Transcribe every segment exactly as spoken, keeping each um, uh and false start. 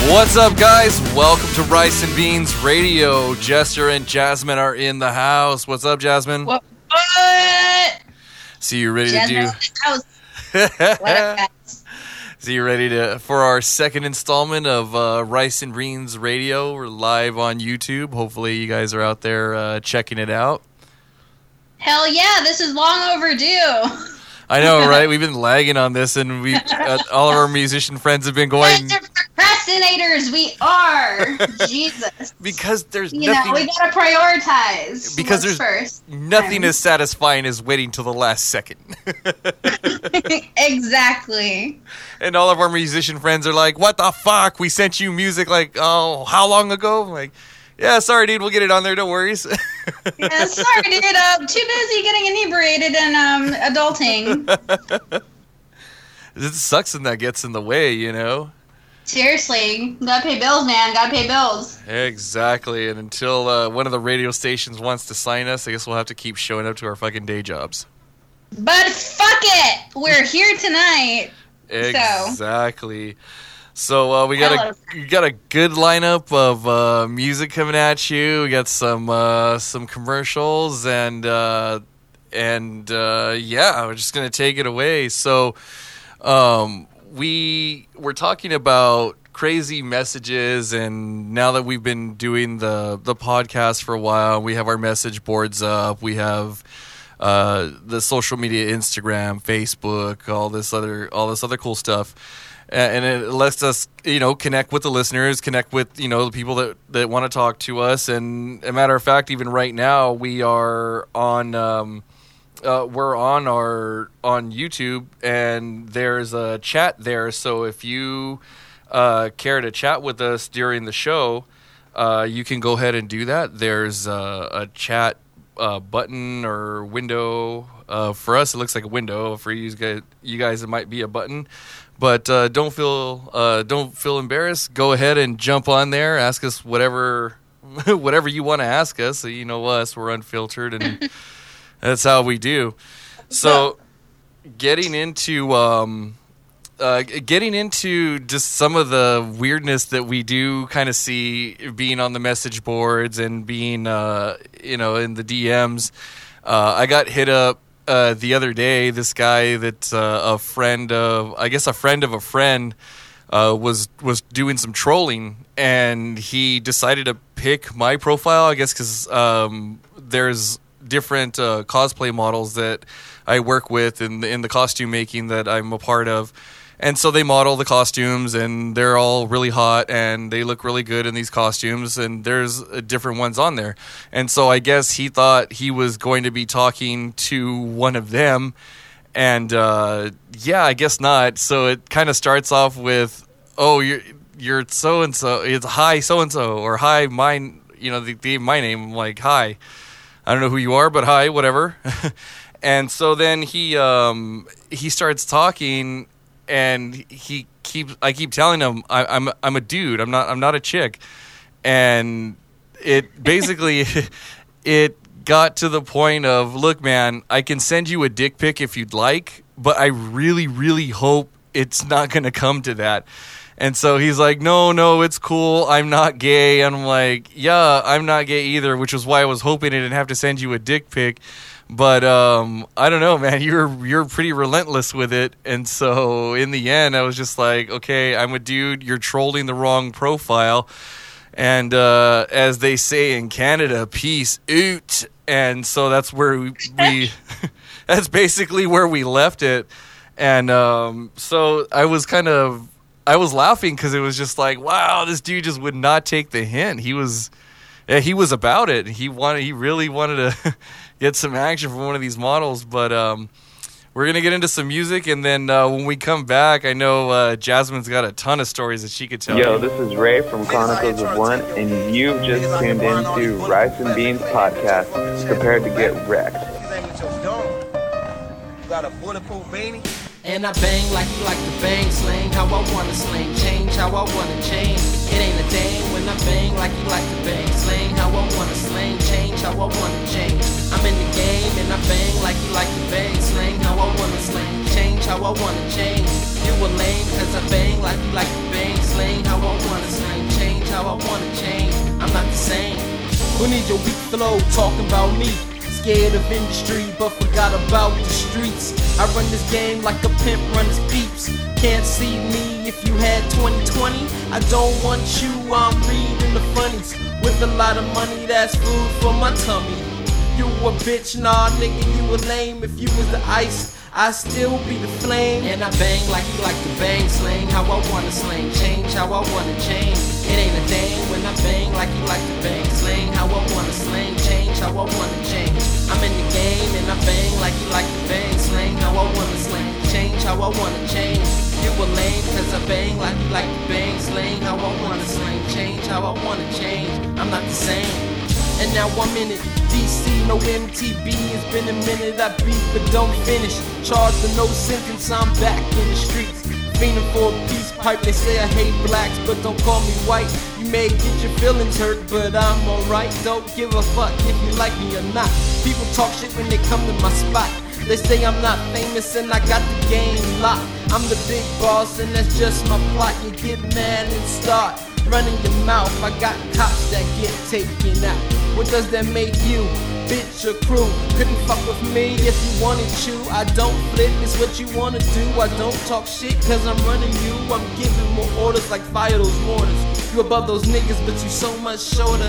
What's up, guys? Welcome to Rice and Beans Radio. Jester and Jasmine are in the house. What's up, Jasmine? What? what? So you ready Jasmine to do? What So you ready to for our second installment of uh, Rice and Beans Radio? We're live on YouTube. Hopefully, you guys are out there uh, checking it out. Hell yeah! This is long overdue. I know, right? We've been lagging on this, and we uh, all of our musician friends have been going. Procrastinators, we are. Jesus. Because there's you nothing. know, we gotta prioritize. Because What's there's first. nothing as satisfying as waiting till the last second. Exactly. And all of our musician friends are like, "What the fuck? We sent you music like, oh, how long ago?" I'm like, yeah, sorry, dude. We'll get it on there. Don't worry. Yeah, sorry, dude. Uh, too busy getting inebriated and um, adulting. It sucks when that gets in the way, you know? Seriously. Gotta pay bills, man. Gotta pay bills. Exactly. And until uh, one of the radio stations wants to sign us, I guess we'll have to keep showing up to our fucking day jobs. But fuck it! We're here tonight. Exactly. So. So uh, we got a we got a good lineup of uh, music coming at you. We got some uh, some commercials and uh, and uh, yeah, we're just gonna take it away. So um, we we're talking about crazy messages, and now that we've been doing the the podcast for a while, we have our message boards up. We have uh, the social media, Instagram, Facebook, all this other all this other cool stuff. And it lets us, you know, connect with the listeners, connect with, you know, the people that, that want to talk to us. And a matter of fact, even right now, we are on, um, uh, we're on our on YouTube, and there's a chat there. So if you uh, care to chat with us during the show, uh, you can go ahead and do that. There's a, a chat uh, button or window. Uh, for us, it looks like a window. For you guys, you guys, it might be a button. But uh, don't feel uh, don't feel embarrassed. Go ahead and jump on there. Ask us whatever whatever you want to ask us. So you know us, we're unfiltered, and that's how we do. So, getting into um, uh, getting into just some of the weirdness that we do kind of see being on the message boards and being uh, you know in the D Ms. Uh, I got hit up. Uh, the other day, this guy that uh, a friend of, I guess a friend of a friend, uh, was was doing some trolling, and he decided to pick my profile. I guess because um, there's different uh, cosplay models that I work with in the, in the costume making that I'm a part of. And so they model the costumes, and they're all really hot, and they look really good in these costumes, and there's uh, different ones on there. And so I guess he thought he was going to be talking to one of them, and uh, yeah, I guess not. So it kind of starts off with, oh, you're you're so-and-so, it's hi so-and-so, or hi, mine, you know, the, the, my name, I'm like, hi. I don't know who you are, but hi, whatever. And so then he um, he starts talking. And he keeps. I keep telling him I, I'm. I'm a dude. I'm not. I'm not a chick. And it basically, it got to the point of, look, man, I can send you a dick pic if you'd like, but I really, really hope it's not going to come to that. And so he's like, no, no, it's cool. I'm not gay. And I'm like, yeah, I'm not gay either, which was why I was hoping I didn't have to send you a dick pic. But um, I don't know, man. You're you're pretty relentless with it, and so in the end, I was just like, okay, I'm a dude. You're trolling the wrong profile, and uh, as they say in Canada, peace out. And so that's where we, we that's basically where we left it. And um, so I was kind of I was laughing because it was just like, wow, this dude just would not take the hint. He was yeah, he was about it. He wanted he really wanted to. Get some action from one of these models, but um, we're gonna get into some music, and then uh, when we come back, I know uh, Jasmine's got a ton of stories that she could tell. Yo, you. This is Ray from Chronicles of One, and you've just tuned into Rice and Beans Podcast. Prepared to get wrecked. Got a bulletproof beanie. And I bang like you like to bang, slang how I wanna slang, change how I wanna change. It ain't a thing when I bang like you like to bang, slang how I wanna slang, change how I wanna change. I'm in the game and I bang like you like to bang, slang how I wanna slang, change how I wanna change. You a lame cause I bang like you like to bang, slang how I I wanna slang, change how I wanna change. I'm not the same. Who needs your weak flow talking about me? Scared of industry, but forgot about the streets. I run this game like a pimp run his peeps. Can't see me if you had twenty twenty. I don't want you, I'm reading the funnies. With a lot of money, that's food for my tummy. You a bitch, nah nigga, you a lame. If you was the ice, I still be the flame. And I bang like you like to bang, slang how I wanna slang, change how I wanna change. It ain't a thing when I bang like you like to bang, slang how I wanna slang, change how I wanna change. I'm in the game and I bang like you like to bang, slang how I wanna slang, change how I wanna change. You a lame cause I bang like you like to bang, slang how I wanna slang, change how I wanna change. I'm not the same. And now I'm in it, D C, no M T V. It's been a minute, I beat but don't finish. Charged with no sentence, I'm back in the streets. Fiending for a peace pipe, they say I hate blacks, but don't call me white. You may get your feelings hurt, but I'm alright. Don't give a fuck if you like me or not. People talk shit when they come to my spot. They say I'm not famous and I got the game locked. I'm the big boss and that's just my plot. You get mad and start running your mouth. I got cops that get taken out. What does that make you? Bitch or crew? Couldn't fuck with me if you wanted to. I don't flip, it's what you wanna do. I don't talk shit cause I'm running you. I'm giving more orders like fire those mortars. You above those niggas but you so much shorter.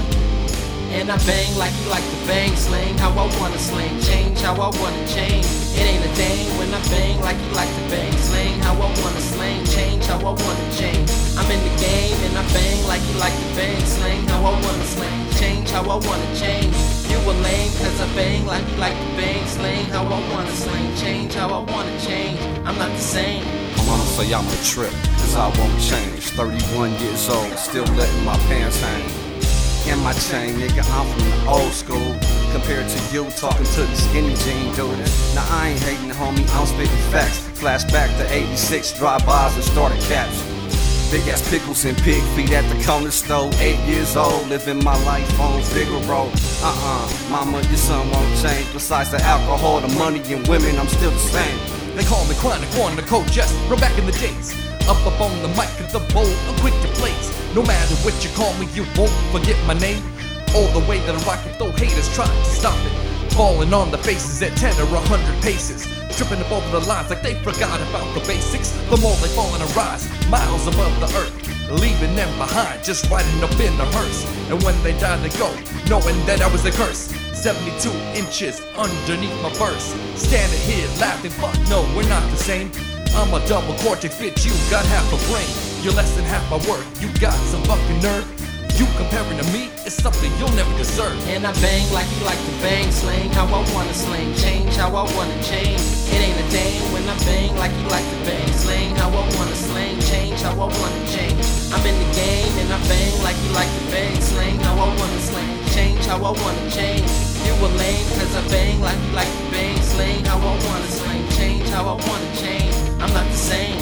And I bang like you like to bang, slang how I wanna slang, change how I wanna change. It ain't a thing when I bang like you like to bang, slang how I wanna slang, change how I wanna change. I'm in the game and I bang like you like to bang, slang how I wanna slang, change how I wanna change. You a lame cause I bang like you like to bang, slang how I wanna slang, change how I wanna change. I'm not the same. My mama say I'm a trip, cause I won't change. thirty-one years old, still letting my pants hang. In my chain, nigga, I'm from the old school. Compared to you, talking to the skinny jean dude. Now I ain't hating, homie, I'm spitting facts. Flashback to eighty-six, drive-bys and starter caps. Big ass pickles and pig feet at the corner store. Eight years old, living my life on Figaro. Uh-uh, mama, your son won't change. Besides the alcohol, the money, and women, I'm still the same. They call me Chronic, one of the cold jest from back in the days. Up up on the mic at the bowl, I'm quick to blaze. No matter what you call me, you won't forget my name. All the way that I rock it, though haters trying to stop it. Falling on the faces at ten or a hundred paces. Tripping up over the lines like they forgot about the basics. The more they fall and rise, miles above the earth, leaving them behind, just riding up in the hearse. And when they die they go, knowing that I was a curse. Seventy-two inches underneath my verse. Standing here laughing, fuck no, we're not the same. I'm a double cortex, bitch, you got half a brain. You're less than half my worth, you got some fucking nerve. You comparing to me is something you'll never deserve. And I bang like you like to bang, slang how I wanna slang, change how I wanna change. It ain't a thing when I bang like you like to bang, slang how I wanna slang, change how I wanna change. I'm in the game and I bang like you like to bang, slang how I wanna slang, change how I wanna change. You a lame cause I bang like you like to bang, slang how I wanna slang, change how I wanna change. I'm not the same.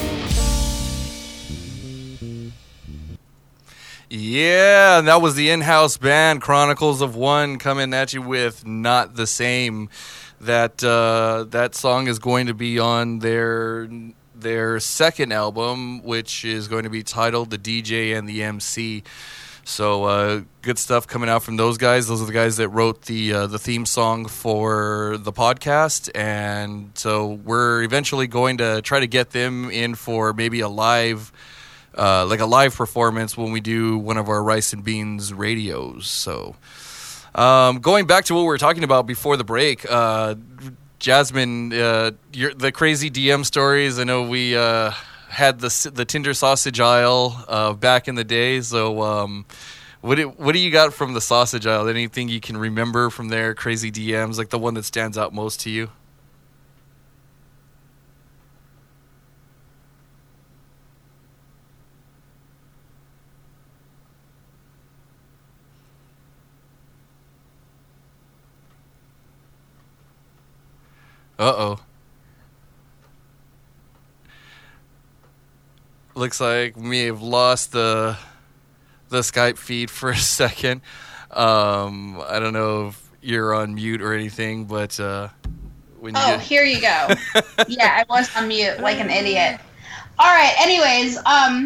Yeah, and that was the in-house band Chronicles of One coming at you with Not the Same. That uh, that song is going to be on their their second album, which is going to be titled The D J and the M C. So uh, good stuff coming out from those guys. Those are the guys that wrote the uh, the theme song for the podcast, and so we're eventually going to try to get them in for maybe a live. Uh, like a live performance when we do one of our Rice and Beans radios. So, um, going back to what we were talking about before the break, uh, Jasmine, uh, your, the crazy D M stories. I know we uh, had the the Tinder sausage aisle uh, back in the day. So, um, what do, what do you got from the sausage aisle? Anything you can remember from there? Crazy D Ms, like the one that stands out most to you? Uh-oh. Looks like we may have lost the the Skype feed for a second. Um, I don't know if you're on mute or anything, but uh, when you Oh, get... here you go. Yeah, I was on mute like an idiot. All right, anyways, um,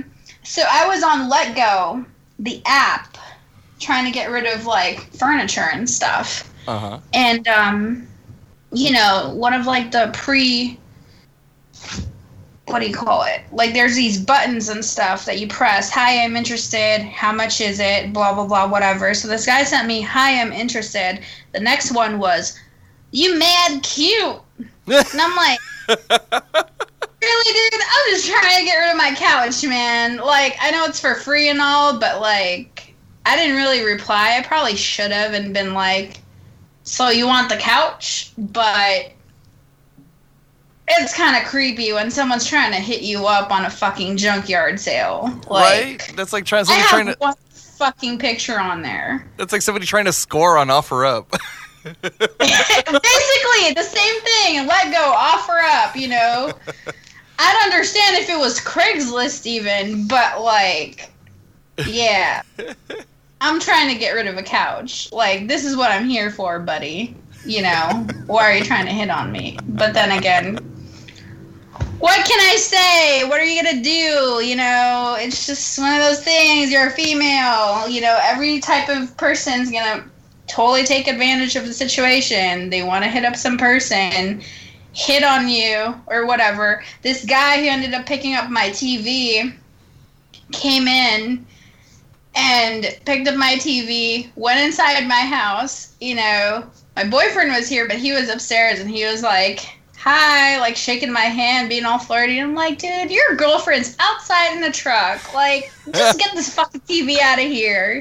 So I was on Let Go, the app, trying to get rid of like furniture and stuff. Uh-huh. And um, you know, one of like the pre what do you call it? Like there's these buttons and stuff that you press. Hi, I'm interested. How much is it? Blah blah blah whatever. So this guy sent me, hi, I'm interested. The next one was, you mad cute. And I'm like, really, dude? I'm just trying to get rid of my couch, man. Like, I know it's for free and all, but, like, I didn't really reply. I probably should have and been like, so you want the couch? But it's kind of creepy when someone's trying to hit you up on a fucking junkyard sale. Like, right? That's like trying, I somebody have trying to... one fucking picture on there. That's like somebody trying to score on OfferUp. Basically, the same thing. Let Go, offer up, you know. I'd understand if it was Craigslist even, but, like, yeah. I'm trying to get rid of a couch. Like, this is what I'm here for, buddy. You know, why are you trying to hit on me? But then again, what can I say? What are you going to do? You know, it's just one of those things. You're a female. You know, every type of person's going to totally take advantage of the situation. They want to hit up some person, hit on you, or whatever. This guy who ended up picking up my T V came in and picked up my T V, went inside my house. You know, my boyfriend was here, but he was upstairs, and he was like, hi, like shaking my hand, being all flirty. And I'm like, dude, your girlfriend's outside in the truck. Like, just get this fucking T V out of here.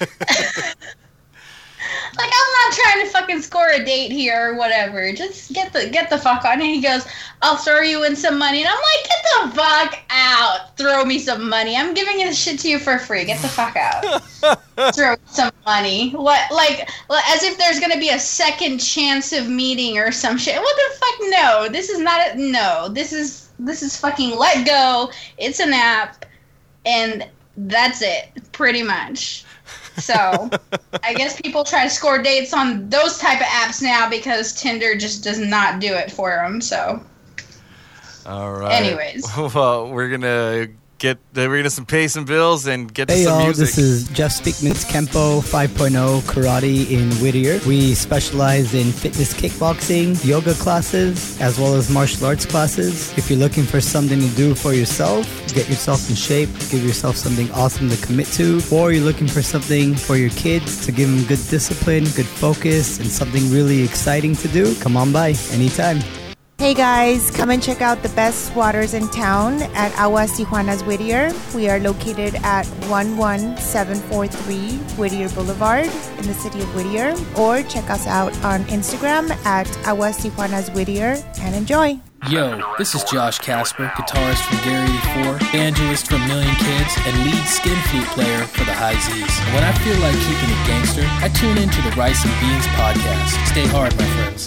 Like, I'm not trying to fucking score a date here or whatever. Just get the get the fuck on. And he goes, I'll throw you in some money. And I'm like, get the fuck out. Throw me some money. I'm giving this shit to you for free. Get the fuck out. Throw some money. What, like, as if there's going to be a second chance of meeting or some shit. What the fuck? No. This is not a, no. This is, this is fucking Let Go. It's an app. And that's it. Pretty much. So, I guess people try to score dates on those type of apps now because Tinder just does not do it for them. So, all right. Anyways, well, we're gonna get we're gonna some pay some bills and get to hey some y'all, music. This is Jeff Speakman's Kempo five point oh Karate in Whittier. We specialize in fitness kickboxing, yoga classes, as well as martial arts classes. If you're looking for something to do for yourself, get yourself in shape, give yourself something awesome to commit to, or you're looking for something for your kids to give them good discipline, good focus, and something really exciting to do, come on by anytime. Hey guys, come and check out the best waters in town at Aguas Tijuanas Whittier. We are located at one one seven four three Whittier Boulevard in the city of Whittier. Or check us out on Instagram at Aguas Tijuanas Whittier and enjoy. Yo, this is Josh Casper, guitarist from Gary eighty-four, evangelist from Million Kids, and lead skin flute player for the High Z's. When I feel like keeping it gangster, I tune into the Rice and Beans podcast. Stay hard, my friends.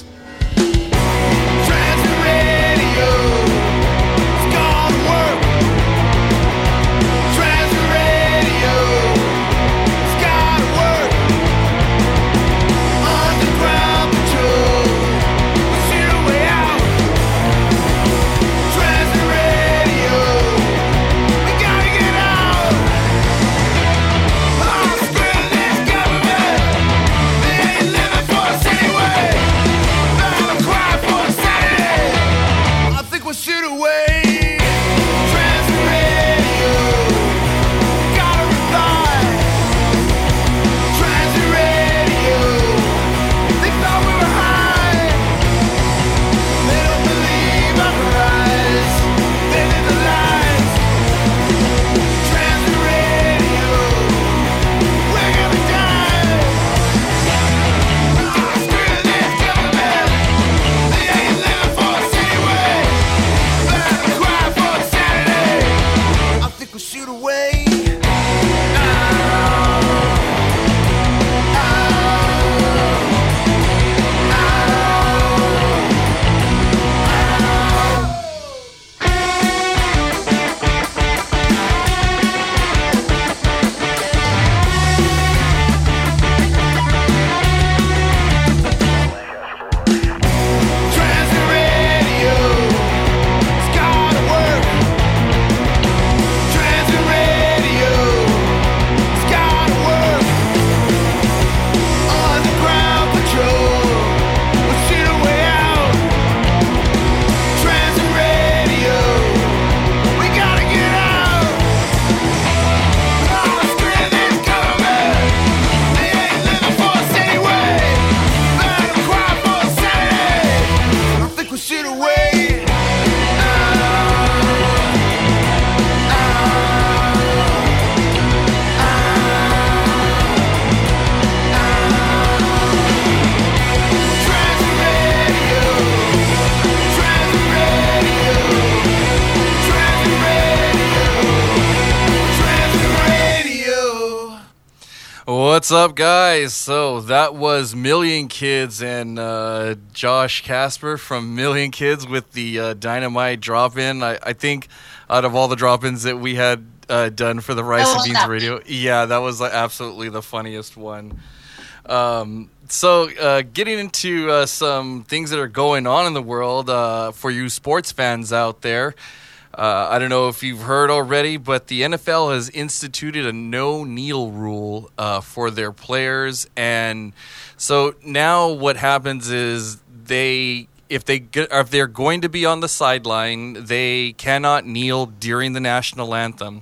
What's up, guys? So that was Million Kids and uh, Josh Casper from Million Kids with the uh, Dynamite drop-in. I, I think out of all the drop-ins that we had uh, done for the Rice and Beans Radio, yeah, that was like, absolutely the funniest one. Um, so uh, getting into uh, some things that are going on in the world uh, for you sports fans out there. Uh, I don't know if you've heard already, but the N F L has instituted a no-kneel rule uh, for their players, and so now what happens is they, if they get, if they're going to be on the sideline, they cannot kneel during the national anthem.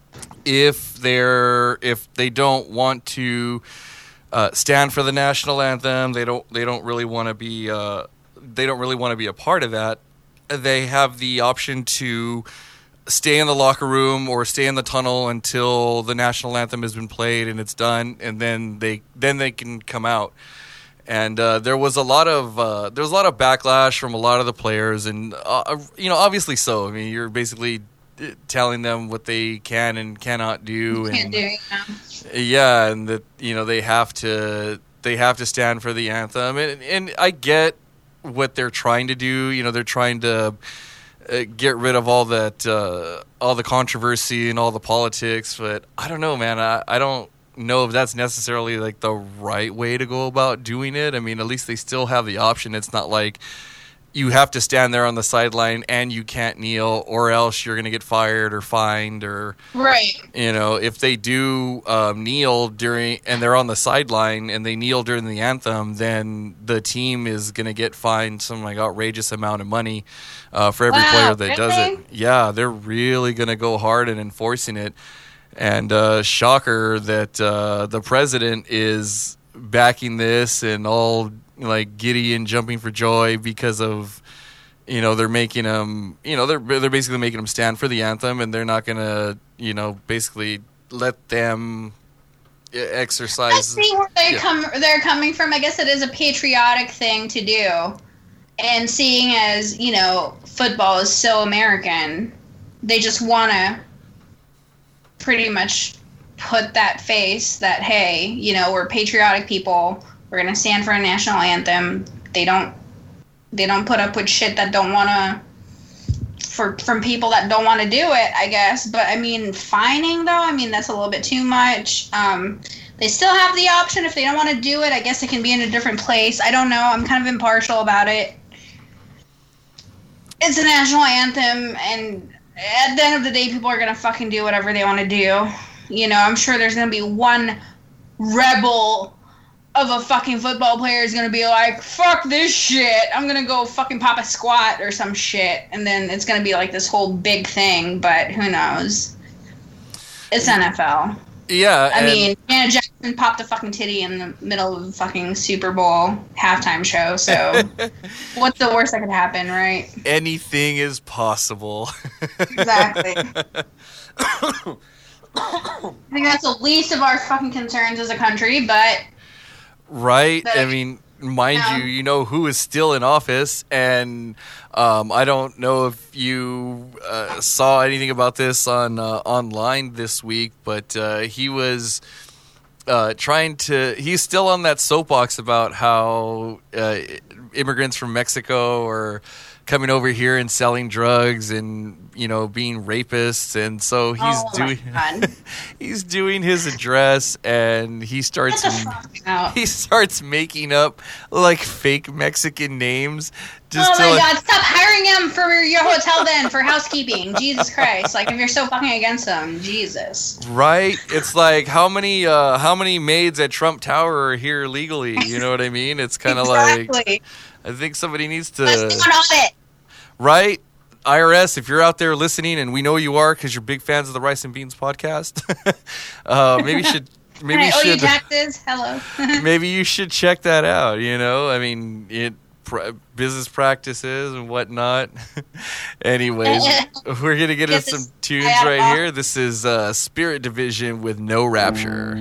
If they're if they don't want to uh, stand for the national anthem, they don't they don't really want to be uh, they don't really want to be a part of that. They have the option to stay in the locker room or stay in the tunnel until the national anthem has been played and it's done, and then they then they can come out. And uh, there was a lot of uh, there was a lot of backlash from a lot of the players, and uh, you know, obviously so. I mean, you're basically telling them what they can and cannot do, You can't and do it, yeah. yeah, and that you know they have to they have to stand for the anthem, and and I get what they're trying to do. You know, they're trying to uh, get rid of all that, uh, all the controversy and all the politics. But I don't know, man. I, I don't know if that's necessarily like the right way to go about doing it. I mean, at least they still have the option. It's not like you have to stand there on the sideline and you can't kneel, or else you're going to get fired or fined, or right. You know, if they do um, kneel during and they're on the sideline and they kneel during the anthem, then the team is going to get fined some like outrageous amount of money uh, for every Wow, player that does really? it. Yeah, they're really going to go hard in enforcing it. And uh, shocker that uh, the president is backing this and all like giddy and jumping for joy because of, you know, they're making them, you know, they're they're basically making them stand for the anthem, and they're not gonna, you know, basically let them exercise. I see where they yeah. come. They're coming from. I guess it is a patriotic thing to do, and seeing as you know, football is so American, they just want to pretty much put that face that hey, you know, we're patriotic people. We're gonna stand for a national anthem. They don't. They don't put up with shit that don't want to. For from people that don't want to do it, I guess. But I mean, fining though, I mean that's a little bit too much. Um, they still have the option if they don't want to do it. I guess it can be in a different place. I don't know. I'm kind of impartial about it. It's a national anthem, and at the end of the day, people are gonna fucking do whatever they want to do. You know, I'm sure there's gonna be one rebel of a fucking football player is gonna be like, fuck this shit, I'm gonna go fucking pop a squat or some shit, and then it's gonna be like this whole big thing, but who knows? It's N F L. Yeah, I and mean, Janet Jackson popped a fucking titty in the middle of a fucking Super Bowl halftime show, so what's the worst that could happen, right? anything is possible. Exactly. I think that's the least of our fucking concerns as a country, but Right? But- I mean, mind Yeah. you, you know who is still in office, and um, I don't know if you uh, saw anything about this on uh, online this week, but uh, he was uh, trying to. He's still on that soapbox about how uh, immigrants from Mexico are coming over here and selling drugs and, you know, being rapists, and so he's Oh my doing God. he's doing his address, and he starts Get the fuck out. he starts making up like fake Mexican names just Oh to my like, god, stop hiring him for your hotel then for housekeeping. Jesus Christ. Like if you're so fucking against them, Jesus. right? It's like how many uh how many maids at Trump Tower are here legally? You know what I mean? It's kind of like Exactly. I think somebody needs Let's do to an audit. right. I R S, if you're out there listening, and we know you are because you're big fans of the Rice and Beans podcast, uh, maybe you should maybe Can you I owe you should taxes? Hello. maybe you should check that out. You know, I mean, it pr- business practices and whatnot. Anyways, we're gonna get Get us some this tunes guy out of right office. here. This is uh, Spirit Division with No Rapture.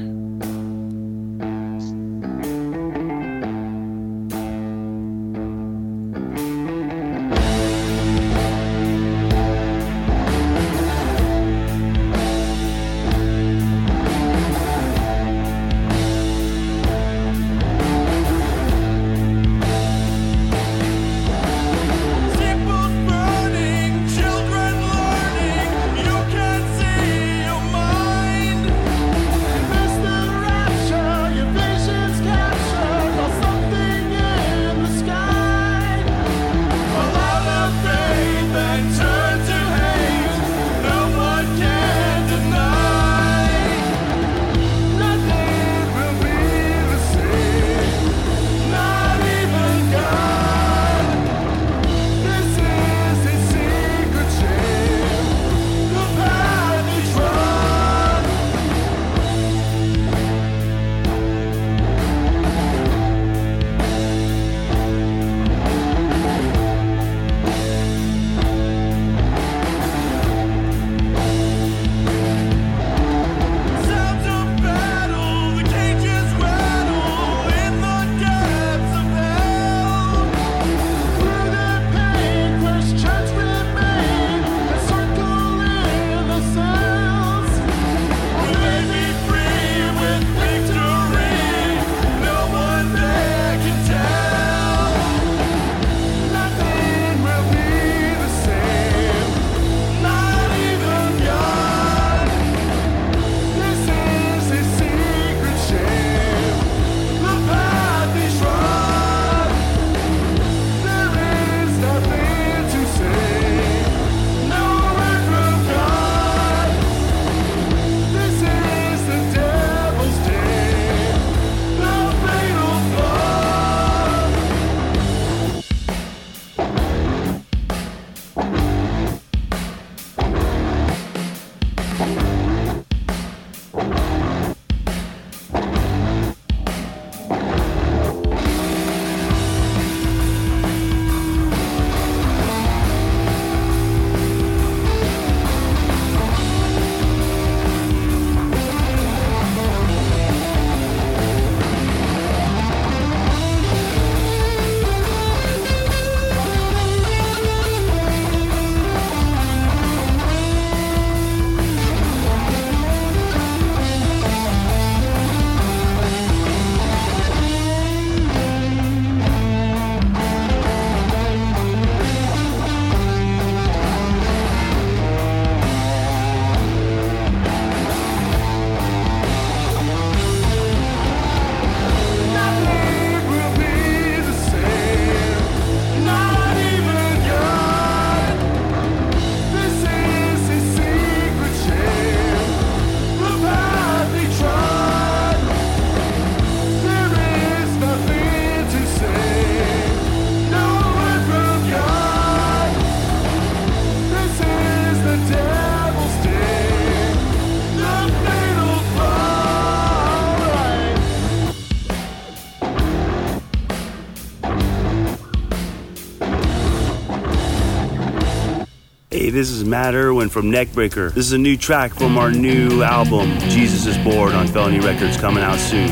this is Matt Irwin from Neckbreaker. This is a new track from our new album, Jesus is Bored, on Felony Records, coming out soon.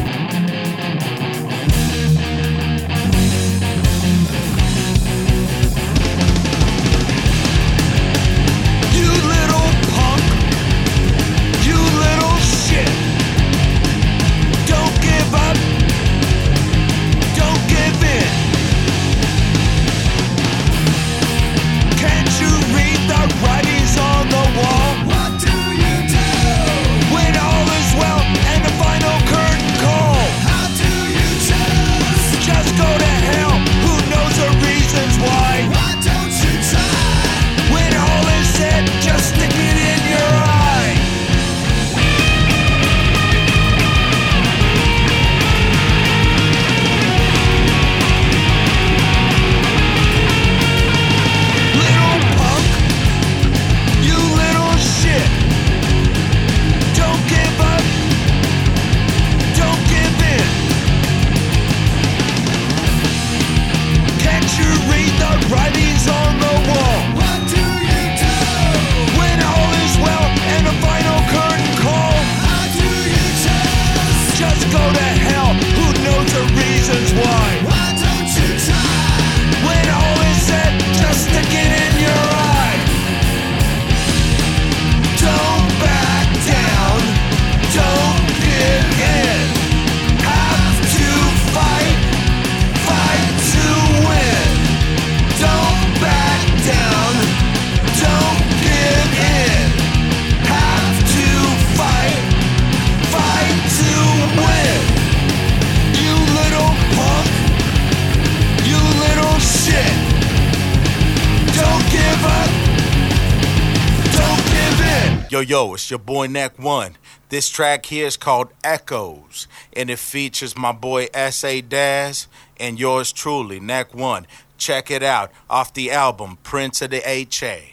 Yo, yo, it's your boy Neck One. This track here is called Echoes, and it features my boy S A Daz and yours truly, Neck One. Check it out off the album Prince of the H A.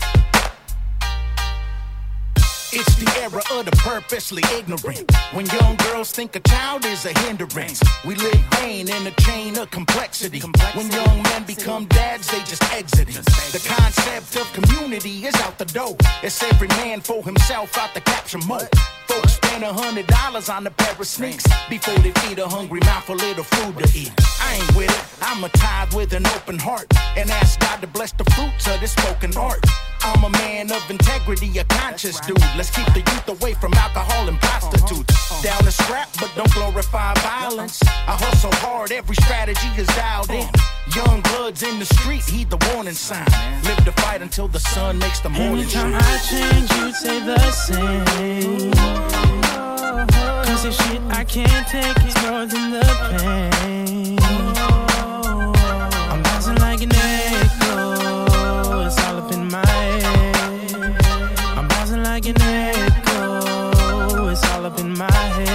It's the era of the purposely ignorant. When young girls think a child is a hindrance, we live vain in a chain of complexity. When young men become dads, they just exit it. The concept of community is out the door. It's every man for himself out the capture mode. Folks spend a hundred dollars on a pair of sneaks before they feed a hungry mouth a little food to eat. I ain't with it, I'm a tithe with an open heart, and ask God to bless the fruits of this spoken art. I'm a man of integrity, a conscious dude. Let's keep the youth away from alcohol and prostitutes. Down to scrap, but don't glorify violence. I hustle hard, every strategy is dialed in. Young bloods in the street, heed the warning sign. Live to fight until the sun makes the morning Anytime shine. I change, you'd say the same. Cause the shit I can't take is more than the pain. I'm bouncing like an echo, it's all up in my head. I'm bouncing like an echo, it's all up in my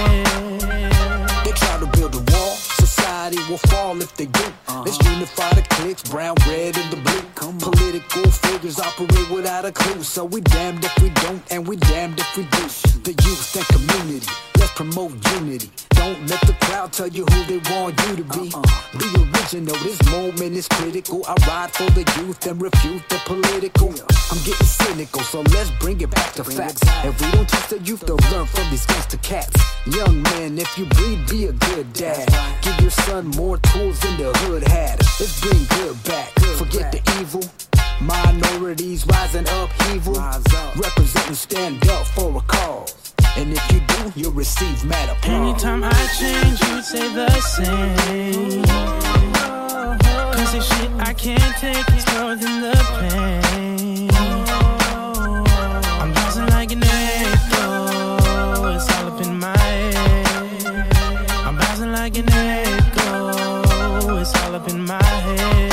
head. They try to build a wall, society will fall if they do. Uh-huh. Let's unify the cliques, brown, red, and the blue. Political figures operate without a clue, so we damned if we don't, and we damned if we do. The youth and community, let's promote unity. Don't let the crowd tell you who they want you to be. Uh-uh. Be original, this moment is critical. I ride for the youth and refute the political. I'm getting cynical, so let's bring it back to facts. If we don't teach the youth, they'll learn from these gangster cats. Young man, if you breed, be a good dad. Give your son more tools than the hood had. Let's bring good back, forget the evil. Minorities rising upheaval, representing, stand up for a cause. And if you do, you'll receive mad applause. Anytime I change, you'd say the same. Cause the shit I can't take is more than the pain. I'm bouncing like an echo, it's all up in my head. I'm bouncing like an echo, it's all up in my head.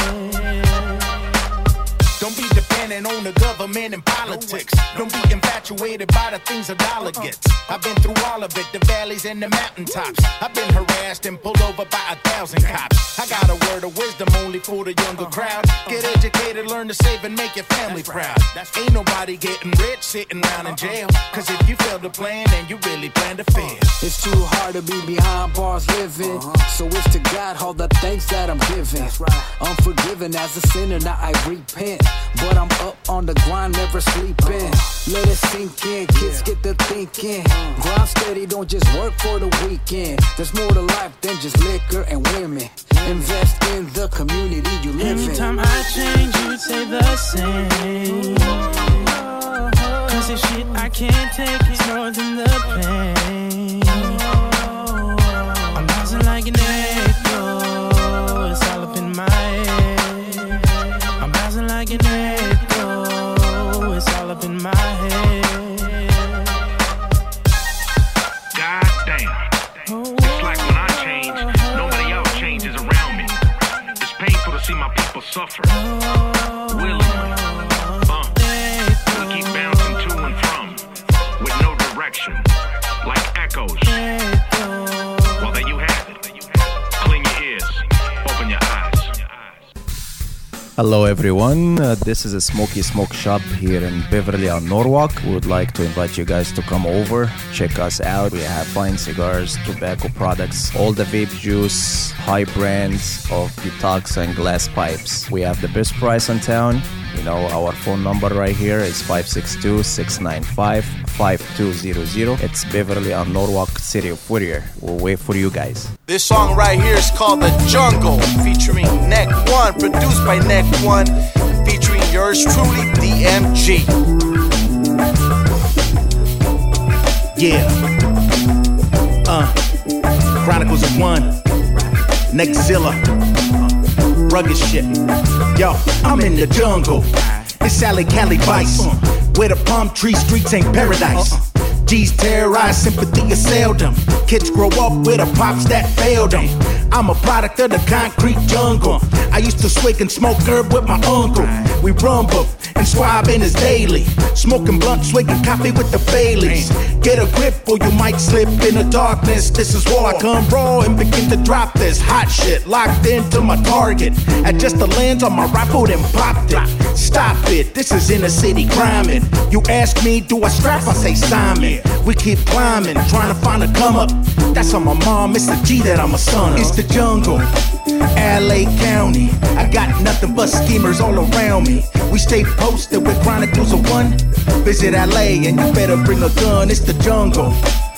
Don't be dependent on the government and politics. Don't be infatuated by the things a dollar gets. I've been through all of it, the valleys and the mountaintops. I've been harassed and pulled over by a thousand cops. I got a word of wisdom only for the younger crowd. Get educated, learn to save and make your family proud. Ain't nobody getting rich sitting around in jail. Cause if you fail to plan, then you really plan to fail. It's too hard to be behind bars living. Uh-huh. So it's to God all the thanks that I'm giving. Right. Unforgiven as a sinner, now I repent. But I'm up on the grind, never sleeping. Uh-huh. Let it sink in, kids yeah. get the thinking. Uh-huh. Grind steady, don't just work for the weekend. There's more to life than just liquor and women. Invest in the community you live in. Anytime I change, you'd say the same. Cause this shit I can't take, it's more than the pain. I'm bouncing like an echo, it's all up in my head. I'm bouncing like an echo, it's all up in my head. God damn. It's like when I change, nobody else changes around me. It's painful to see my people suffer. Willingly. Uh, we keep bouncing to and from with no direction, like echoes. Well, there you have it. Clean your ears, open your eyes. Hello everyone, uh, this is a Smoky Smoke Shop here in Beverly on Norwalk. We would like to invite you guys to come over, check us out. We have fine cigars, tobacco products, all the vape juice, high brands of detox and glass pipes. We have the best price in town. You know, our phone number right here is five six two, six nine five, five two zero zero. It's Beverly on Norwalk, City of Whittier. We'll wait for you guys. This song right here is called The Jungle, featuring Neck One, produced by Neck One, featuring yours truly, D M G. Yeah. Uh, Chronicles of One, Neckzilla, rugged shit. Yo, I'm in the jungle. It's Sally Cali Vice, where the palm tree streets ain't paradise. G's terrorize, sympathy assailed them. Kids grow up with a pops that failed them. I'm a product of the concrete jungle. I used to swig and smoke herb with my uncle. We rumble and swabbing is daily. Smoking blunt, swigging coffee with the Baileys. Get a grip or you might slip in the darkness. This is war. I come raw and begin to drop this hot shit. Locked into my target. Adjust the lens on my rifle and popped it. Stop it, this is inner city criming. You ask me, do I strap? I say Simon. We keep climbing, trying to find a come up. That's on my mom, it's the G that I'm a son of. It's the jungle, L A County. I got nothing but schemers all around me. We stay posted with Chronicles of One. Visit L A and you better bring a gun. It's the jungle,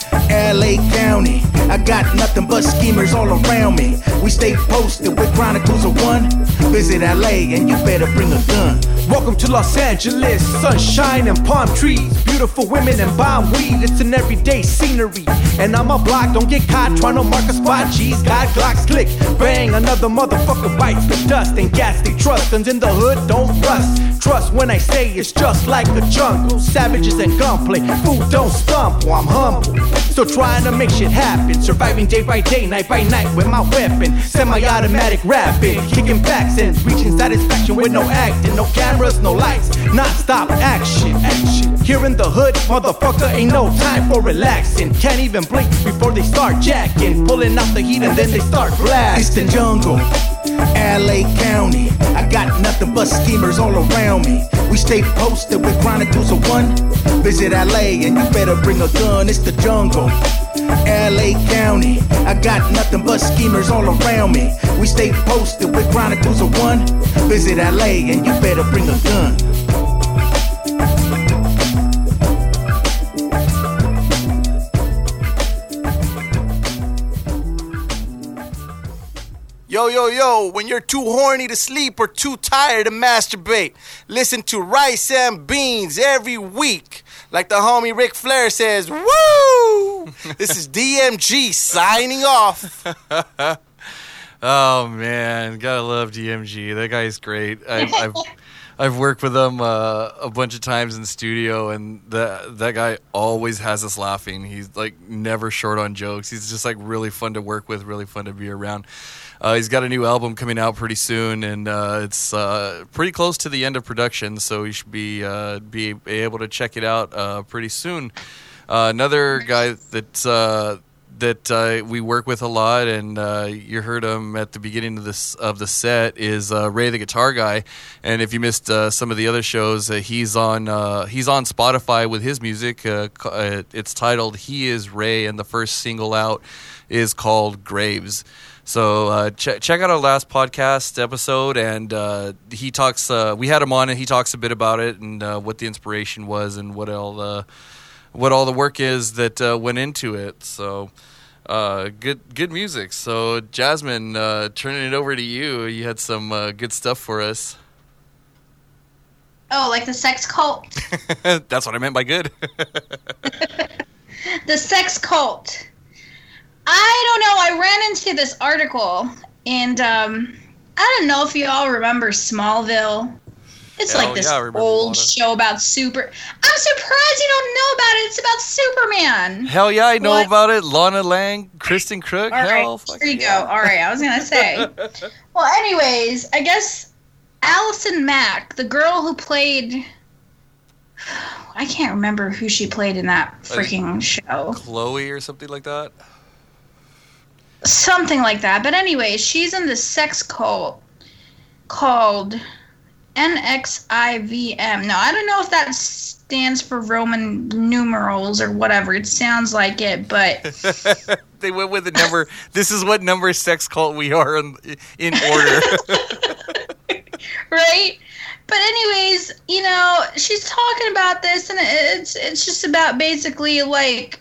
L A County. I got nothing but schemers all around me. We stay posted with Chronicles of One. Visit L A and you better bring a gun. Welcome to Los Angeles, sunshine and palm trees, beautiful women and bomb weed. It's an everyday scenery, and on my block, don't get caught trying to mark a spot. G's got Glocks, click, bang, another motherfucker bites the dust and gas they trust. Guns in the hood, don't rust. Trust when I say it's just like a jungle. Savages and gunplay, food don't stump. Well, I'm humble, still trying to make shit happen. Surviving day by day, night by night with my weapon. Semi-automatic rapping, kicking backs and reaching satisfaction with no acting, no cameras, no lights, non-stop action. Action. Here in the hood, motherfucker, ain't no time for relaxing. Can't even blink before they start jacking. Pulling out the heat and then they start blasting. It's the jungle, L A County. I got nothing but schemers all around me. We stay posted with Chronicles of One. Visit L A and you better bring a gun. It's the jungle, L A County. I got nothing but schemers all around me. We stay posted with Chronicles of One. Visit L A and you better bring a gun. Yo, yo, yo, when you're too horny to sleep or too tired to masturbate, listen to Rice and Beans every week. Like the homie Ric Flair says, woo! This is D M G signing off. Oh, man. Gotta love D M G. That guy's great. I've, I've, I've worked with him uh, a bunch of times in the studio, and that, that guy always has us laughing. He's, like, never short on jokes. He's just, like, really fun to work with, really fun to be around. Uh, he's got a new album coming out pretty soon, and uh, it's uh, pretty close to the end of production, so you should be uh, be able to check it out uh, pretty soon. Uh, another guy that's uh, that uh, we work with a lot, and uh, you heard him at the beginning of this of the set, is uh, Ray the Guitar Guy. And if you missed uh, some of the other shows, uh, he's on uh, he's on Spotify with his music. Uh, it's titled "He Is Ray," and the first single out is called "Graves." So uh, ch- check out our last podcast episode, and uh, he talks. Uh, we had him on, and he talks a bit about it and uh, what the inspiration was, and what all the what all the work is that uh, went into it. So uh, good, good music. So Jasmine, uh, turning it over to you. You had some uh, good stuff for us. Oh, like the sex cult. That's what I meant by good. The sex cult. I don't know. I ran into this article, and um, I don't know if you all remember Smallville. It's Hell like this yeah, old show about super. I'm surprised you don't know about it. It's about Superman. Hell yeah, I know What? about it. Lana Lang, Kristen Crook. All Hell, right, fuck here you yeah. go. All right, I was gonna say. Well, anyways, I guess Allison Mack, the girl who played, I can't remember who she played in that freaking show. Chloe or something like that. Something like that. But anyway, she's in this sex cult called N X I V M. Now, I don't know if that stands for Roman numerals or whatever. It sounds like it, but They went with the number. This is what number sex cult we are in, in order. right? But anyways, you know, she's talking about this, and it's it's just about basically like,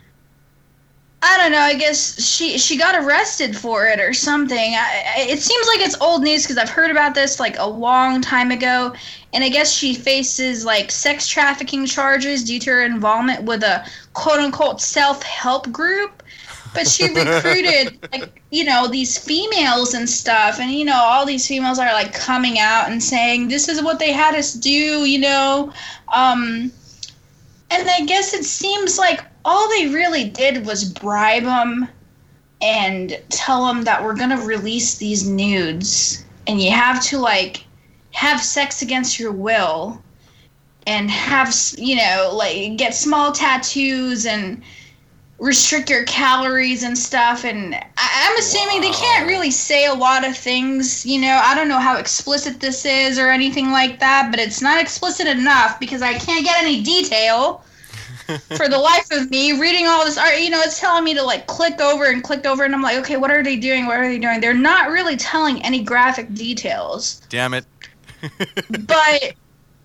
I don't know, I guess she she got arrested for it or something. I, I, it seems like it's old news because I've heard about this like a long time ago, and I guess she faces like sex trafficking charges due to her involvement with a quote-unquote self-help group. But she recruited, like, you know, these females and stuff, and, you know, all these females are, like, coming out and saying, this is what they had us do, you know, um, and I guess it seems like all they really did was bribe them and tell them that we're going to release these nudes, and you have to, like, have sex against your will, and have, you know, like, get small tattoos and restrict your calories and stuff, and I- I'm assuming wow. they can't really say a lot of things, you know. I don't know how explicit this is or anything like that, but it's not explicit enough because I can't get any detail for the life of me reading all this art. You know, it's telling me to like click over and click over, and I'm like, okay, what are they doing? What are they doing? They're not really telling any graphic details. Damn it. But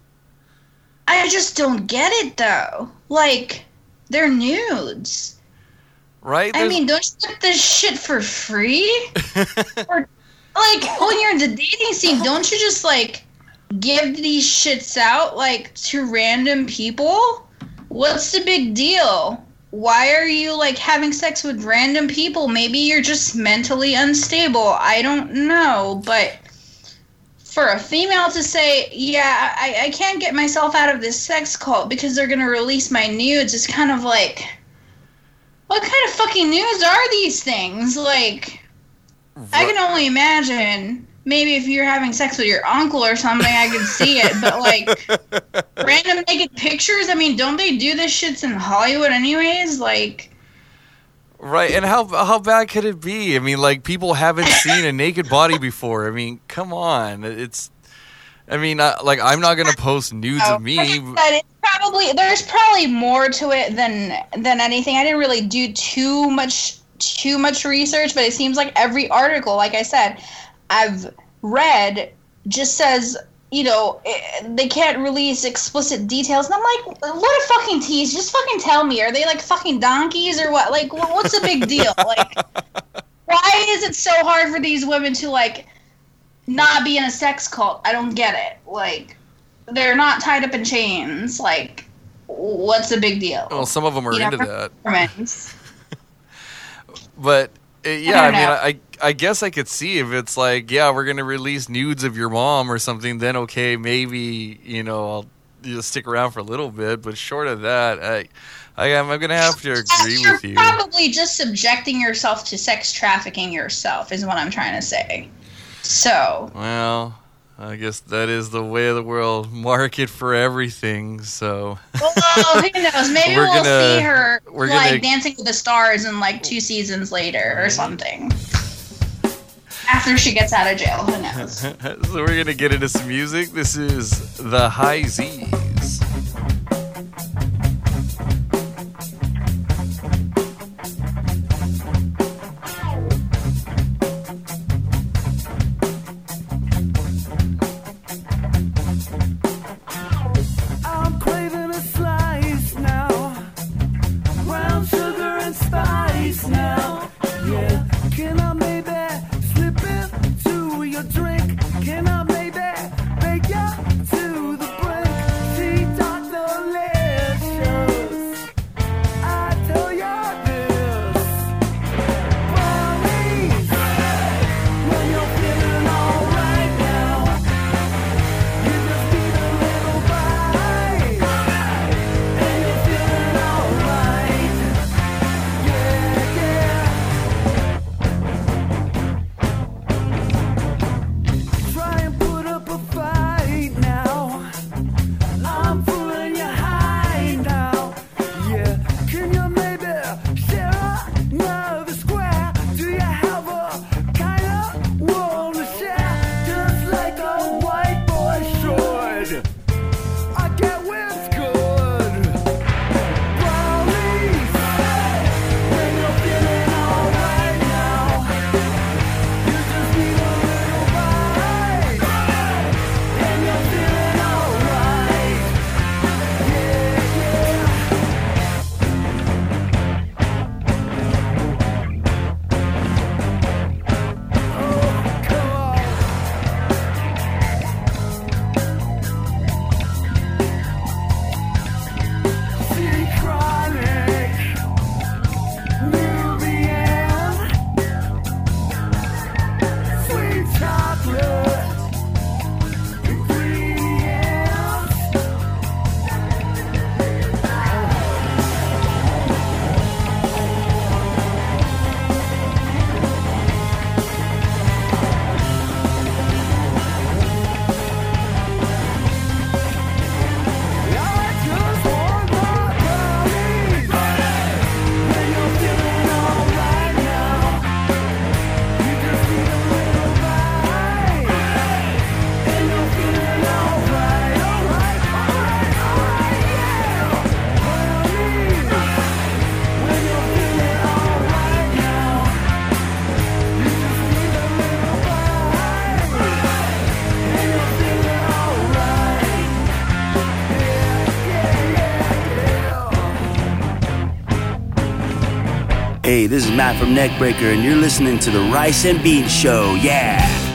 I just don't get it though. Like, they're nudes. Right? I mean, don't you get this shit for free? Or, like, when you're in the dating scene, don't you just, like, give these shits out, like, to random people? What's the big deal? Why are you, like, having sex with random people? Maybe you're just mentally unstable. I don't know, but for a female to say, yeah, I, I can't get myself out of this sex cult because they're going to release my nudes is kind of like, what kind of fucking nudes are these things? Like, I can only imagine. Maybe if you're having sex with your uncle or something, I could see it. But, like, random naked pictures? I mean, don't they do this shits in Hollywood anyways? Like... Right, and how how bad could it be? I mean, like, people haven't seen a naked body before. I mean, come on. It's... I mean, I, like, I'm not going to post nudes Oh, of me. like I said, it's probably there's probably more to it than than anything. I didn't really do too much too much research, but it seems like every article, like I said, I've read just says, you know, it, they can't release explicit details, and I'm like, what a fucking tease! Just fucking tell me, are they like fucking donkeys or what? Like, wh- what's the big deal? Like, why is it so hard for these women to like not be in a sex cult? I don't get it. Like, they're not tied up in chains. Like, what's the big deal? Well, some of them are You know, into that. performance. But, uh, yeah, I, don't mean, know. I, I guess I could see if it's like, yeah, we're going to release nudes of your mom or something, then okay, maybe, you know, I'll just stick around for a little bit. But short of that, I, I am I'm going to have to agree You're with you. probably just subjecting yourself to sex trafficking yourself, is what I'm trying to say. So, Well, I guess that is the way of the world. Market for everything. So. Well, who knows? Maybe We're we'll gonna- see her we're like gonna- Dancing with the Stars in like two seasons later or something. After she gets out of jail, who knows? So we're gonna get into some music. This is the High Z's. I'm craving a slice now. Brown sugar and spice now. Yeah, can I maybe slip into your drink? Can I maybe bake ya to the brink? See Doctor Licious, I tell ya this. Promise, when you're feeling alright now, you just need a little bite, and you're feeling alright. Yeah, yeah. Try and put up a fight now. I'm fooling you high now. Yeah, can you maybe share another square? Do you have a kind of world to share? Just like a white boy should. I get what's good. Brownies, when you're feeling alright now, you just need a little bite, and you're feeling alright. Yeah, yeah. Oh, come on. See chronic, Nubian, sweet chocolate, ingredients. Hey, this is Matt from Neckbreaker, and you're listening to the Rice and Beans Show. Yeah.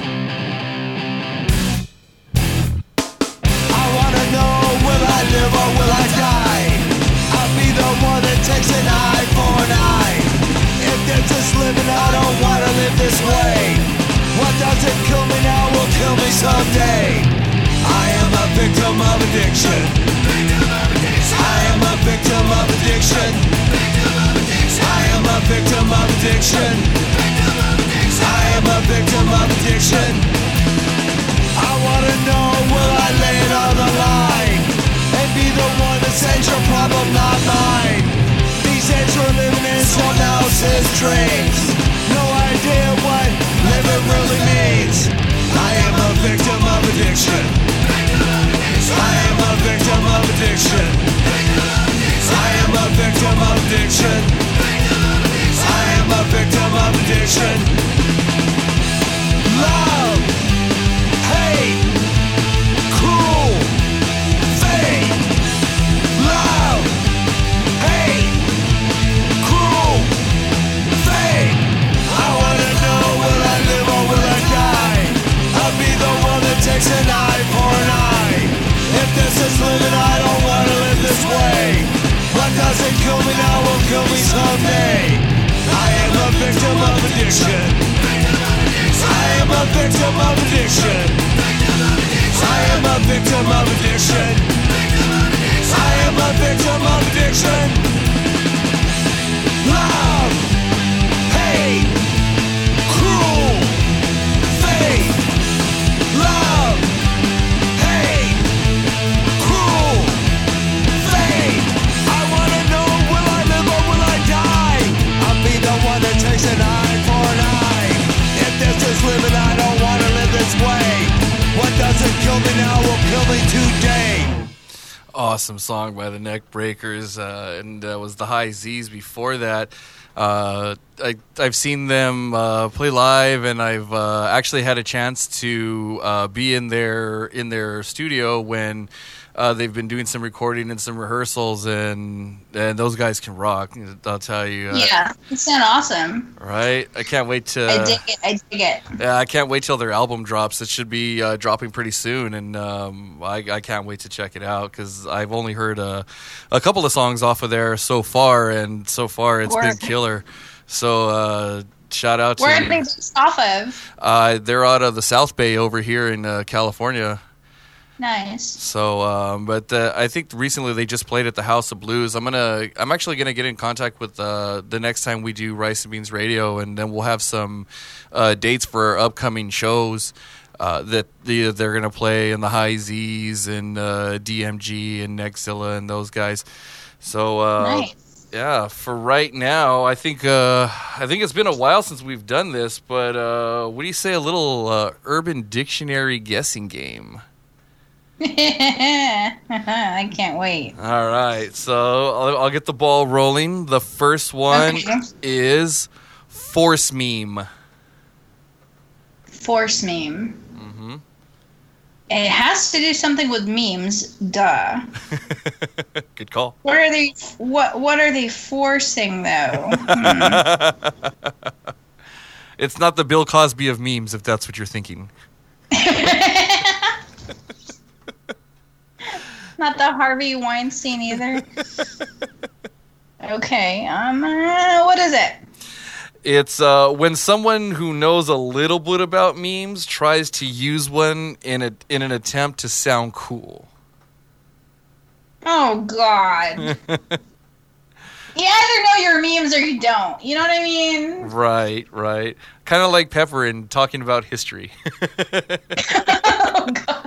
I wanna know, will I live or will I die? I'll be the one that takes an eye for an eye. If they're just living, I don't wanna live this way. What doesn't kill me now will kill me someday. I am a victim of addiction. I am a victim of addiction. I am a victim of addiction. I am a victim of addiction. I wanna know, will I lay it on the line and be the one that says your problem, not mine? These days we're living in someone else's dreams. No idea what living really means. I am a victim of addiction. I am a victim of addiction. I am a victim of addiction. I am a victim of addiction. Love, hate, cruel, fate. Love, hate, cruel, fate. I wanna know, will I live or will I die? I'll be the one that takes an eye for an eye. If this is living, I don't wanna live this way. What doesn't kill me now will kill me someday. I am a victim of addiction. I am a victim of addiction. I am a victim of addiction. I am a victim of addiction. Love, hate, cruel, fate. Love, Awesome song by the Neckbreakers, uh, and that was the High Z's before that. Uh, I, I've seen them uh, play live, and I've uh, actually had a chance to uh, be in their in their studio when uh, they've been doing some recording and some rehearsals, and and those guys can rock. I'll tell you. Uh, yeah, it sounds awesome. Right? I can't wait to. I dig it. I dig it. Yeah, I can't wait till their album drops. It should be uh, dropping pretty soon, and um, I, I can't wait to check it out because I've only heard a, a couple of songs off of there so far, and so far it's Where- been killer. So uh, shout out to. Where are they based off of? Uh, they're out of the South Bay over here in uh, California. Nice. So, um, but uh, I think recently they just played at the House of Blues. I'm gonna, I'm actually gonna get in contact with uh, the next time we do Rice and Beans Radio, and then we'll have some uh, dates for our upcoming shows uh, that the, they're gonna play in the High Z's and uh, D M G and Nexzilla and those guys. So, uh, Nice. yeah, for right now, I think uh, I think it's been a while since we've done this, but uh, what do you say a little uh, Urban Dictionary guessing game? I can't wait. All right, so I'll, I'll get the ball rolling. The first one Okay. is force meme. Force meme. Mm-hmm. It has to do something with memes. Duh. Good call. What are they? What What are they forcing though? Hmm. It's not the Bill Cosby of memes, if that's what you're thinking. Not the Harvey Weinstein either. Okay. Um. uh, what is it? It's uh, when someone who knows a little bit about memes tries to use one in a in an attempt to sound cool. Oh God. You either know your memes or you don't. You know what I mean? Right, right. Kind of like Pepper in talking about history. Oh God.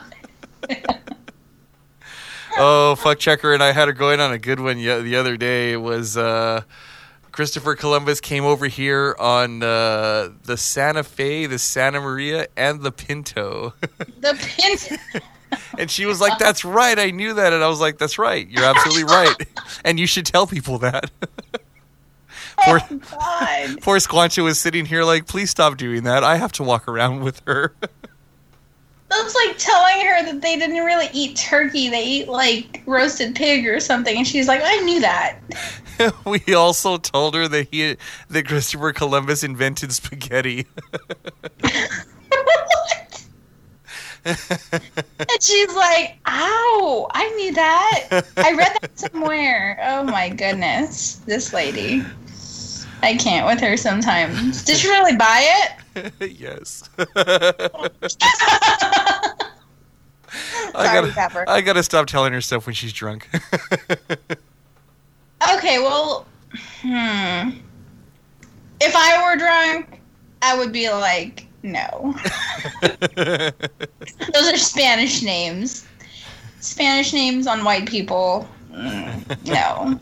Oh, fuck Checker and I had her going on a good one y- the other day. It was uh, Christopher Columbus came over here on uh, the Santa Fe, the Santa Maria, and the Pinto. The Pinto. And she was like, that's right, I knew that. And I was like, that's right, you're absolutely right. And you should tell people that. Poor, Oh God. poor Squancha was sitting here like, please stop doing that. I have to walk around with her. That's like telling her that they didn't really eat turkey. They eat like roasted pig or something. And she's like, I knew that. We also told her that he that Christopher Columbus invented spaghetti. And she's like, ow, I knew that. I read that somewhere. Oh my goodness. This lady. I can't with her sometimes. Did she really buy it? Yes. Sorry, I gotta, Pepper. I gotta stop telling her stuff when she's drunk. Okay, well, hmm. If I were drunk, I would be like, no. Those are Spanish names. Spanish names on white people. Mm, no.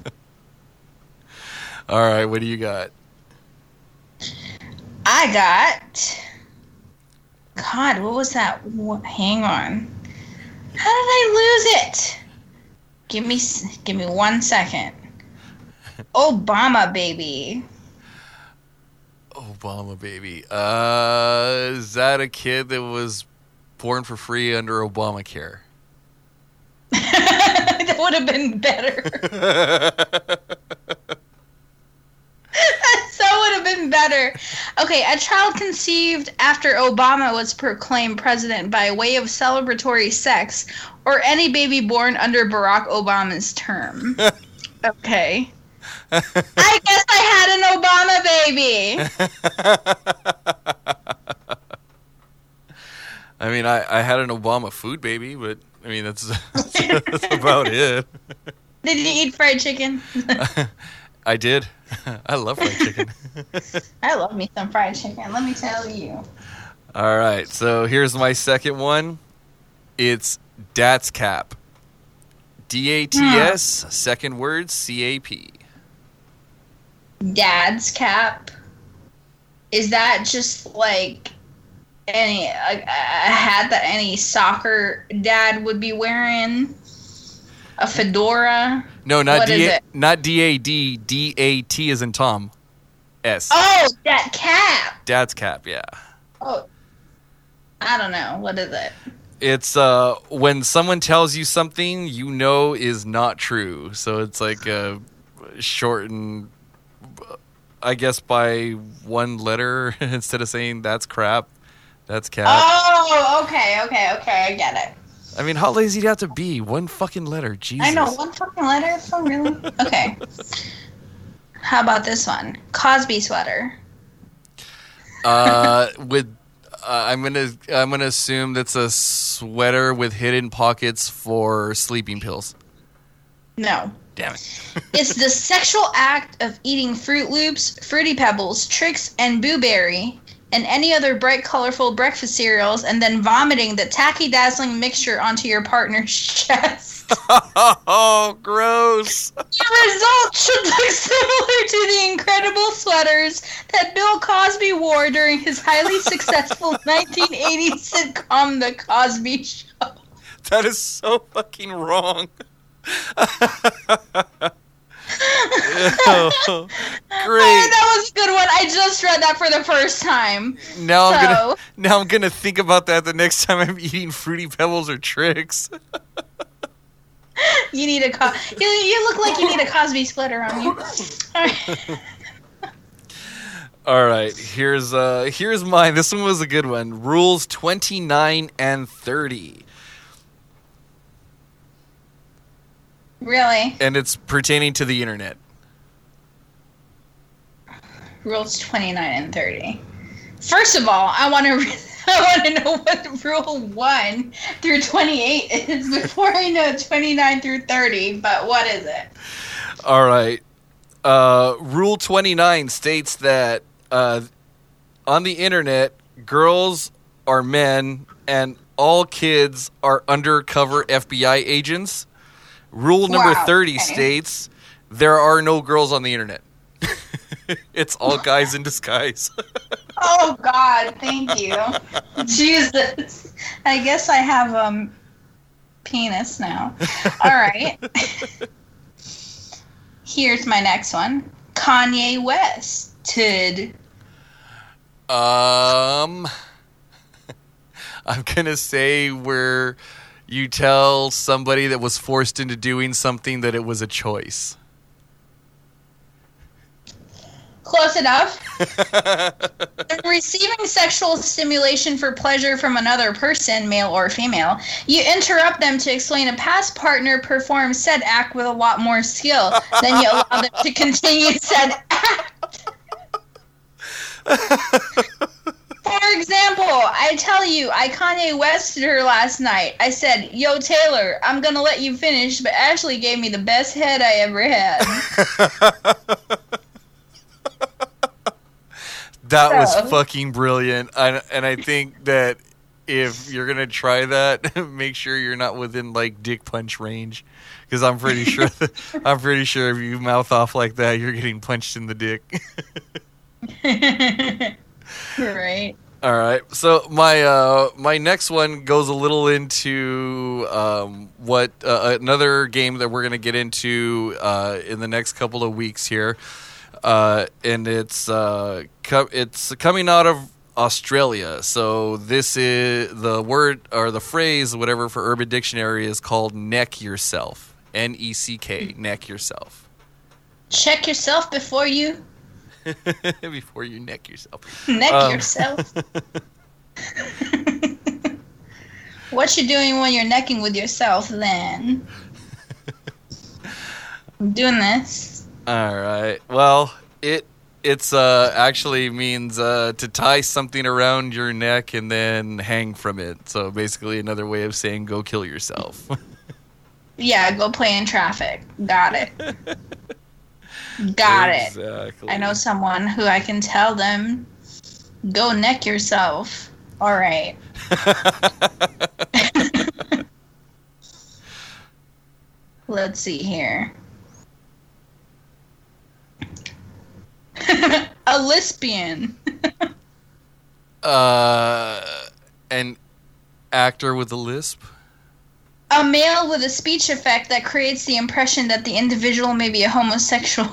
All right, what do you got? I got. God, what was that? What, hang on. How did I lose it? Give me, s- give me one second. Obama baby. Obama baby. Uh, is that a kid that was born for free under Obamacare? That would have been better. That would have been better. Okay, a child conceived after Obama was proclaimed president by way of celebratory sex, or any baby born under Barack Obama's term. Okay. I guess I had an Obama baby. I mean, I, I had an Obama food baby, but I mean, that's, that's about it. Did you eat fried chicken? I did. I love fried chicken. I love me some fried chicken, let me tell you. All right, so here's my second one. It's Dat's Cap. D A T S, second word, C A P. Dad's cap. Is that just like any a, a hat that any soccer dad would be wearing? A fedora? No, not What D is A, it? not D A D. D A T as in Tom. S. Oh, that cap. Dad's cap. Yeah. Oh, I don't know. What is it? It's uh when someone tells you something you know is not true. So it's like a shortened, I guess, by one letter instead of saying that's crap, that's cap. Oh, okay, okay, okay. I get it. I mean, how lazy do you have to be? One fucking letter, Jesus. I know, one fucking letter? Oh, really? Okay. How about this one? Cosby sweater. Uh, with uh, I'm gonna I'm gonna assume that's a sweater with hidden pockets for sleeping pills. No. Damn it. It's the sexual act of eating Fruit Loops, Fruity Pebbles, Trix, and Boo Berry, and any other bright, colorful breakfast cereals, and then vomiting the tacky, dazzling mixture onto your partner's chest. Oh, gross. The result should look similar to the incredible sweaters that Bill Cosby wore during his highly successful nineteen eighties sitcom, The Cosby Show. That is so fucking wrong. Oh, great. Oh, that was a good one. I just read that for the first time. Now I'm So- gonna now I'm gonna think about that the next time I'm eating Fruity Pebbles or Trix. You need a co- you, you look like you need a Cosby splitter on you. All right. All right, here's uh here's mine. This one was a good one. Rules twenty-nine and thirty. Really? And it's pertaining to the internet. Rules twenty-nine and thirty. First of all, I want to re- I want to know what rule one through twenty-eight is before I know twenty-nine through thirty, but what is it? All right. Uh, Rule twenty-nine states that uh, on the internet, girls are men and all kids are undercover F B I agents. Rule number Wow, thirty okay. states there are no girls on the internet. It's all guys in disguise. Oh God, thank you. Jesus. I guess I have um penis now. All right. Here's my next one. Kanye West. Tid. Um, I'm gonna say where you tell somebody that was forced into doing something that it was a choice. Close enough. Receiving sexual stimulation for pleasure from another person, male or female, you interrupt them to explain a past partner performed said act with a lot more skill. Then you allow them to continue said act. For example, I tell you, I Kanye Wested her last night. I said, "Yo, Taylor, I'm gonna let you finish, but Ashley gave me the best head I ever had." That was So- fucking brilliant. I, and I think that if you're going to try that, make sure you're not within like dick punch range. Because I'm pretty sure that, I'm pretty sure if you mouth off like that, you're getting punched in the dick. Right. All right. So my uh, my next one goes a little into um, what uh, another game that we're going to get into uh, in the next couple of weeks here. Uh, and it's uh, co- it's coming out of Australia. So this is the word or the phrase, whatever, for Urban Dictionary is called neck yourself. N E C K, neck yourself. Check yourself before you Before you neck yourself. neck Um, yourself. What you doing when you're necking with yourself then? I'm doing this. All right. Well, it it's uh actually means uh to tie something around your neck and then hang from it. So basically another way of saying go kill yourself. Yeah, go play in traffic. Got it. Got it. Exactly. I know someone who I can tell them, go neck yourself. All right. Let's see here. A lesbian. Uh an actor with a lisp? a male with a speech effect that creates the impression that the individual may be a homosexual.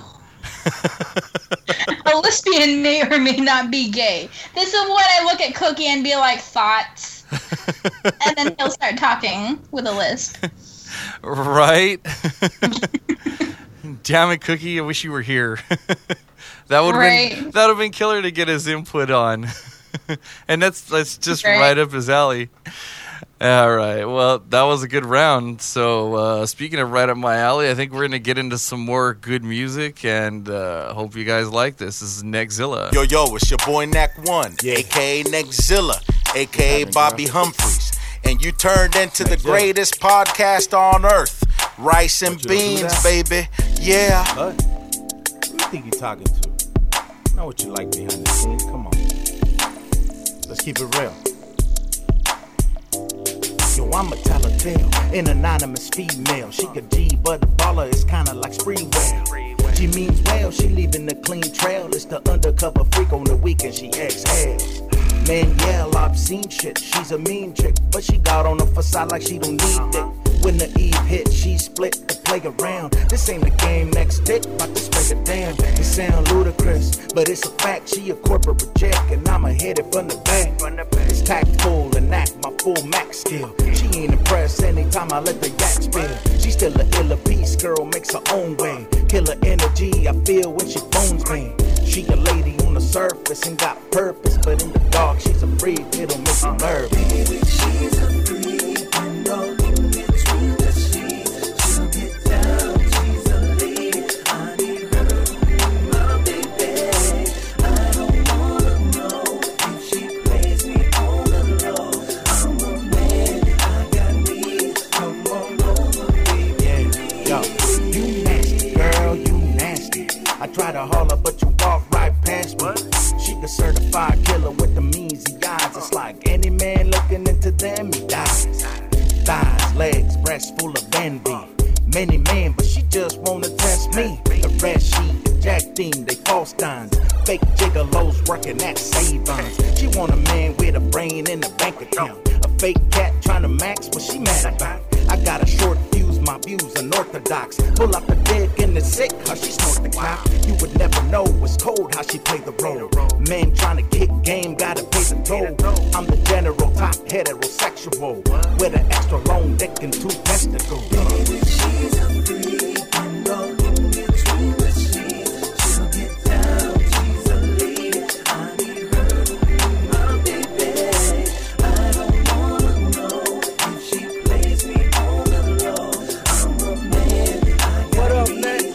A lesbian may or may not be gay. This is what I look at Cookie and be like, thoughts. And then he'll start talking with a lisp. Right? Damn it, Cookie, I wish you were here. That would have right. been that would have been killer to get his input on. And that's that's just right. right up his alley. All right. Well, that was a good round. So, uh, speaking of right up my alley, I think we're going to get into some more good music, and uh, hope you guys like this. This is Neckzilla. Yo, yo, it's your boy Neck One, yeah. a k a. Neckzilla, a k a. Bobby Humphreys. And you turned into the greatest podcast on earth. Rice and beans, baby. Yeah. What? Who you think you're talking to? I know what you like behind the scenes. Come on. Let's keep it real. Yo, I'ma tell a tale, an anonymous female. She a G, but a baller is kinda like Spreewell. She means well, she leaving a clean trail. It's the undercover freak on the weekend, she exhales. Man, yeah, I've seen shit. She's a mean chick, but she got on the facade like she don't need it. When the Eve hit, she split to play around. This ain't the game, next dick, about to spray it down. It sound ludicrous, but it's a fact. She a corporate reject, and I'ma hit it from the back. It's tactful and act my full max skill. She ain't impressed anytime I let the yak spill. She still a iller piece, girl, makes her own way. Killer energy, I feel when she phones me. She a lady on the surface and got purpose, but in the dark, she's a freak, it'll make you nervous. Baby, she's a freak, I know. Try to holler, but you walk right past me. She a certified killer with the measy eyes. It's like any man looking into them, he dies. Thighs, legs, breasts full of envy. Many men, but she just wanna test me. The rest she ejecting, they false dons. Fake gigolos working at Savons. She want a man with a brain in a bank account. A fake cat trying to max what she mad about. I got a short fuse, my views unorthodox. Pull up the dick in the sick, how she snort the clock. You would never know it's cold how she play the role. Men trying to kick game, gotta pay the toll. I'm the general, top heterosexual, with an extra long dick and two testicles. Baby, she's a freak, I know. Between the sheets, she'll get down. She's a lady, I need her to be my baby. I don't wanna know if she plays me on the low. I'm a man, I got what up, man?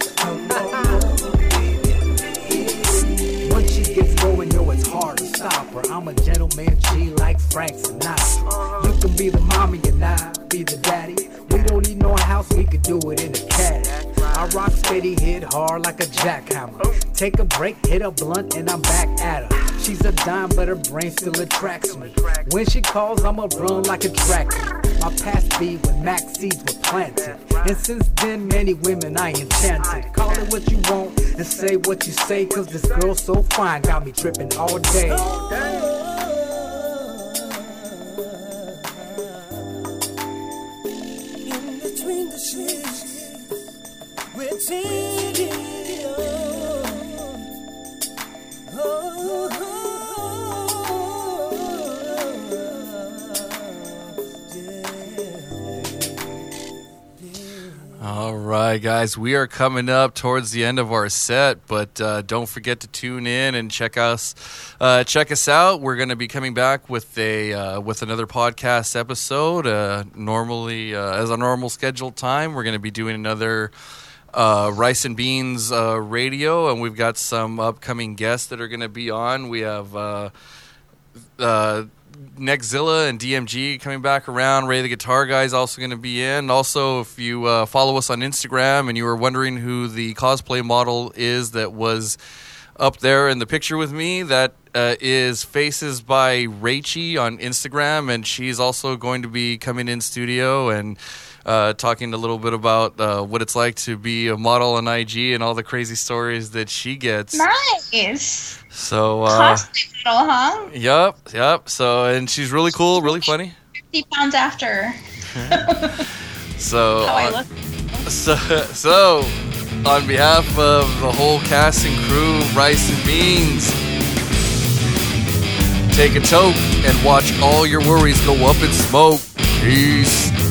Once she gets going, yo, it's hard to stop her. I'm a gentleman, G like Frank Sinatra. You can be the mommy and I be the daddy. We don't need no house, we could do it in a caddy. I rock steady, hit hard like a jackhammer. Take a break, hit a blunt, and I'm back at her. She's a dime, but her brain still attracts me. When she calls, I'ma run like a tractor. My past be when Mac seeds were planted. And since then, many women I enchanted. Call it what you want and say what you say, cause this girl so fine got me tripping all day. In between the sheets, we're changing. Oh, oh, All right, guys, we are coming up towards the end of our set, but uh, don't forget to tune in and check us uh, check us out. We're going to be coming back with a uh, with another podcast episode. Uh, normally, uh, as a normal scheduled time, we're going to be doing another uh, Rice and Beans uh, radio, and we've got some upcoming guests that are going to be on. We have uh, uh, Neckzilla and D M G coming back around. Ray the Guitar Guy is also going to be in. Also, if you uh, follow us on Instagram and you were wondering who the cosplay model is that was up there in the picture with me, that uh, is Faces by Rachie on Instagram, and she's also going to be coming in studio and uh, talking a little bit about uh, what it's like to be a model on I G and all the crazy stories that she gets. Nice. So, uh, cosplay model, huh? Yep, yep. So, and she's really cool, really funny. fifty pounds after. So, How I on, look. so, so, on behalf of the whole cast and crew, Rice and Beans, take a toke and watch all your worries go up in smoke. Peace.